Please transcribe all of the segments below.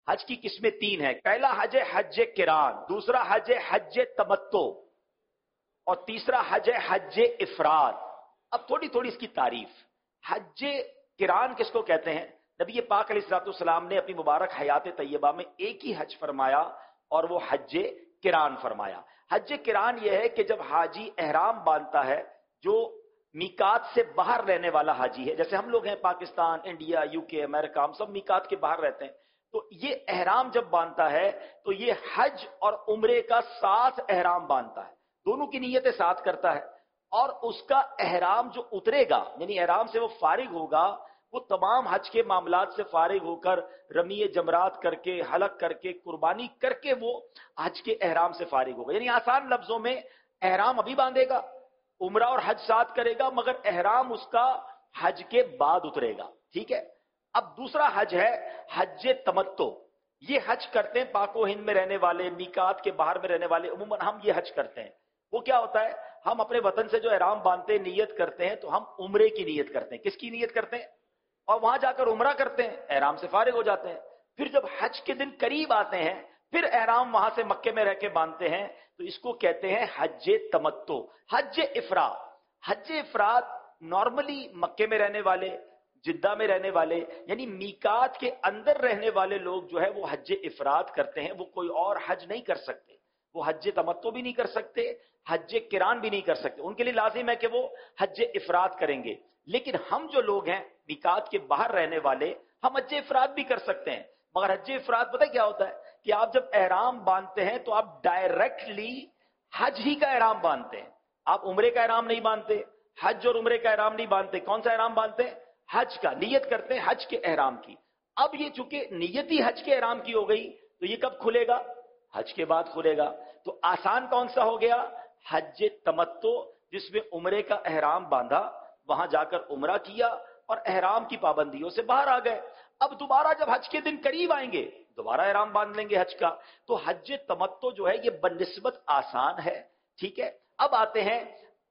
حج کی قسمیں تین ہیں. پہلا حج ہے حج کران، دوسرا حج ہے حج تمتع، اور تیسرا حج ہے حج افراد. اب تھوڑی تھوڑی اس کی تعریف. حج کران کس کو کہتے ہیں؟ نبی پاک علیہ الصلوۃ والسلام نے اپنی مبارک حیات طیبہ میں ایک ہی حج فرمایا اور وہ حج کران فرمایا. حج کران یہ ہے کہ جب حاجی احرام باندھتا ہے، جو میقات سے باہر رہنے والا حاجی ہے، جیسے ہم لوگ ہیں پاکستان، انڈیا، یو کے، امریکہ، ہم سب میقات کے باہر رہتے ہیں، تو یہ احرام جب باندھتا ہے تو یہ حج اور عمرے کا ساتھ احرام باندھتا ہے، دونوں کی نیتیں ساتھ کرتا ہے. اور اس کا احرام جو اترے گا، یعنی احرام سے وہ فارغ ہوگا، وہ تمام حج کے معاملات سے فارغ ہو کر رمی جمرات کر کے، حلق کر کے، قربانی کر کے وہ حج کے احرام سے فارغ ہوگا. یعنی آسان لفظوں میں احرام ابھی باندھے گا، عمرہ اور حج ساتھ کرے گا، مگر احرام اس کا حج کے بعد اترے گا. ٹھیک ہے. اب دوسرا حج ہے حج تمتع. یہ حج کرتے ہیں پاک و ہند میں رہنے والے، میقات کے باہر میں رہنے والے، عموماً ہم یہ حج کرتے ہیں. وہ کیا ہوتا ہے؟ ہم اپنے وطن سے جو احرام باندھتے ہیں، نیت کرتے ہیں، تو ہم عمرے کی نیت کرتے ہیں. کس کی نیت کرتے ہیں؟ اور وہاں جا کر عمرہ کرتے ہیں، احرام سے فارغ ہو جاتے ہیں. پھر جب حج کے دن قریب آتے ہیں، پھر احرام وہاں سے مکے میں رہ کے باندھتے ہیں، تو اس کو کہتے ہیں حج تمتع. حج افراد. حج افراد نارملی مکے میں رہنے والے، جدہ میں رہنے والے، یعنی میقات کے اندر رہنے والے لوگ جو ہے وہ حج افراد کرتے ہیں. وہ کوئی اور حج نہیں کر سکتے، وہ حج تمتع بھی نہیں کر سکتے، حج کران بھی نہیں کر سکتے. ان کے لیے لازم ہے کہ وہ حج افراد کریں گے. لیکن ہم جو لوگ ہیں میقات کے باہر رہنے والے، ہم حج افراد بھی کر سکتے ہیں. مگر حج افراد پتہ کیا ہوتا ہے؟ کہ آپ جب احرام باندھتے ہیں تو آپ ڈائریکٹلی حج ہی کا احرام باندھتے ہیں. آپ عمرے کا احرام نہیں باندھتے، حج اور عمرے کا احرام نہیں باندھتے. کون سا احرام باندھتے ہیں؟ حج کا. نیت کرتے ہیں حج کے احرام کی. اب یہ چونکہ نیت ہی حج کے احرام کی ہو گئی، تو یہ کب کھلے گا؟ حج کے بعد کھلے گا. تو آسان کون سا ہو گیا؟ حج تمتع، جس میں عمرے کا احرام باندھا، وہاں جا کر عمرہ کیا اور احرام کی پابندیوں سے باہر آ گئے. اب دوبارہ جب حج کے دن قریب آئیں گے، دوبارہ احرام باندھ لیں گے حج کا. تو حج تمتع جو ہے یہ بنسبت آسان ہے. ٹھیک ہے. اب آتے ہیں،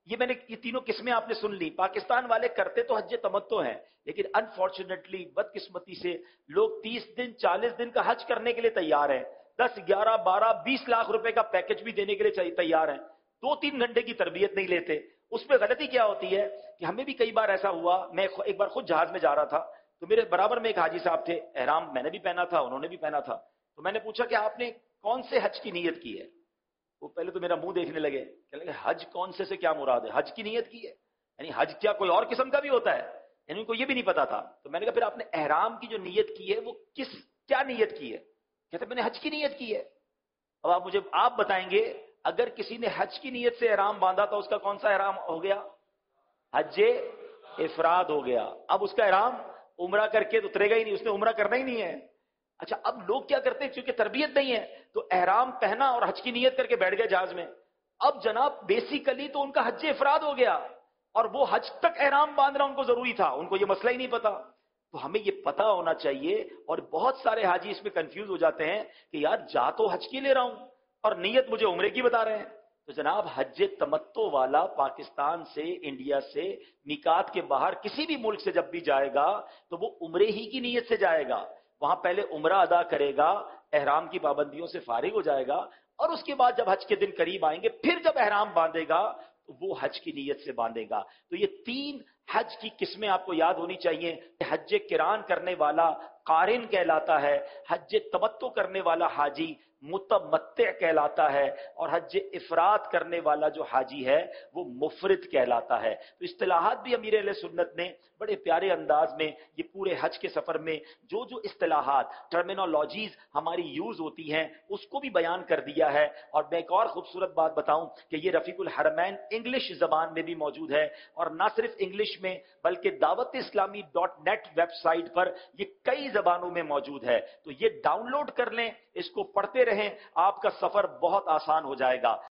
یہ تینوں قسمیں آپ نے سن لی. پاکستان والے کرتے تو حج تمتع ہیں، لیکن انفارچونیٹلی، بدقسمتی سے، لوگ 30 دن 40 دن کا حج کرنے کے لیے تیار ہیں، 10 11 12 20 لاکھ روپے کا پیکج بھی دینے کے لیے تیار ہیں، 2-3 گھنٹے کی تربیت نہیں لیتے. اس پہ غلطی کیا ہوتی ہے کہ ہمیں بھی کئی بار ایسا ہوا. میں ایک بار خود جہاز میں جا رہا تھا، تو میرے برابر میں ایک حاجی صاحب تھے، احرام میں نے بھی پہنا تھا، انہوں نے بھی پہنا تھا. تو میں نے پوچھا کہ آپ نے کون سے حج کی نیت کی ہے؟ وہ پہلے تو میرا منہ دیکھنے لگے، کہنے لگے حج کون سے کیا مراد ہے؟ حج کی نیت کی ہے؟ یعنی حج کیا کوئی اور قسم کا بھی ہوتا ہے؟ یعنی ان کو یہ بھی نہیں پتا تھا. تو میں نے کہا پھر آپ نے احرام کی جو نیت کی ہے وہ کیا نیت کی ہے؟ کہتے میں نے حج کی نیت کی ہے. اب آپ بتائیں گے، اگر کسی نے حج کی نیت سے احرام باندھا تو اس کا کون سا احرام ہو گیا؟ حج افراد ہو گیا. اب اس کا احرام عمرہ کر کے تو اترے گا ہی نہیں، اس نے عمرہ کرنا ہی نہیں ہے. اچھا، اب لوگ کیا کرتے ہیں، کیونکہ تربیت نہیں ہے تو احرام پہنا اور حج کی نیت کر کے بیٹھ گئے جہاز میں. اب جناب بیسیکلی تو ان کا حج افراد ہو گیا، اور وہ حج تک احرام باندھنا ان کو ضروری تھا، ان کو یہ مسئلہ ہی نہیں پتا. تو ہمیں یہ پتا ہونا چاہیے. اور بہت سارے حاجی اس میں کنفیوز ہو جاتے ہیں کہ یار جا تو حج کی لے رہا ہوں اور نیت مجھے عمرے کی بتا رہے ہیں. تو جناب حج تمتع والا پاکستان سے، انڈیا سے، میقات کے باہر کسی بھی ملک سے جب بھی جائے گا تو وہ عمرے ہی کی نیت سے جائے گا. وہاں پہلے عمرہ ادا کرے گا، احرام کی پابندیوں سے فارغ ہو جائے گا، اور اس کے بعد جب حج کے دن قریب آئیں گے پھر جب احرام باندھے گا تو وہ حج کی نیت سے باندھے گا. تو یہ 3 حج کی قسمیں آپ کو یاد ہونی چاہیے. حج کران کرنے والا قارن کہلاتا ہے، حج تمتع کرنے والا حاجی متمتع کہلاتا ہے، اور حج افراد کرنے والا جو حاجی ہے وہ مفرد کہلاتا ہے. تو اصطلاحات بھی امیر اہل سنت نے بڑے پیارے انداز میں یہ پورے حج کے سفر میں جو اصطلاحات، ٹرمینالوجیز ہماری یوز ہوتی ہیں اس کو بھی بیان کر دیا ہے. اور میں ایک اور خوبصورت بات بتاؤں کہ یہ رفیق الحرمین انگلش زبان میں بھی موجود ہے، اور نہ صرف انگلش میں بلکہ دعوت اسلامی .net ویب سائٹ پر یہ کئی زبانوں میں موجود ہے. تو یہ ڈاؤن لوڈ کر لیں، اس کو پڑھتے رہیں، آپ کا سفر بہت آسان ہو جائے گا.